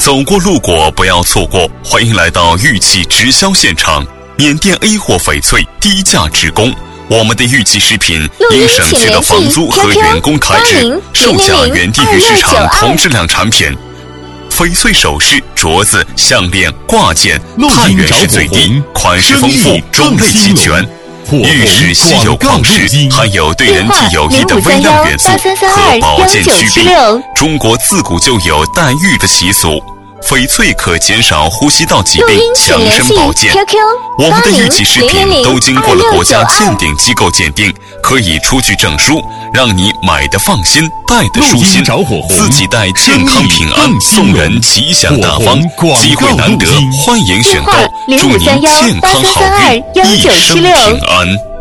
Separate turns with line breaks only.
走过路过不要错过，欢迎来到玉器直销现场。缅甸 A 货翡翠低价直供，我们的玉器食品因省去的房租和员工开支，售价远低于市场同质量产品。翡翠首饰、镯子、项链、挂件，碳原是最低，款式丰富，种类齐全。玉是稀有矿石，含有对人体有益的微量元素和保健祛病。中国自古就有戴玉的习俗，翡翠可减少呼吸道疾病，强身保健。我们的玉器食品都经过了国家鉴定机构鉴定，可以出具证书，让你买的放心，戴的舒心，自己戴健康平安，送人吉祥大方。机会难得，欢迎选购，祝您健康好运，一生平安。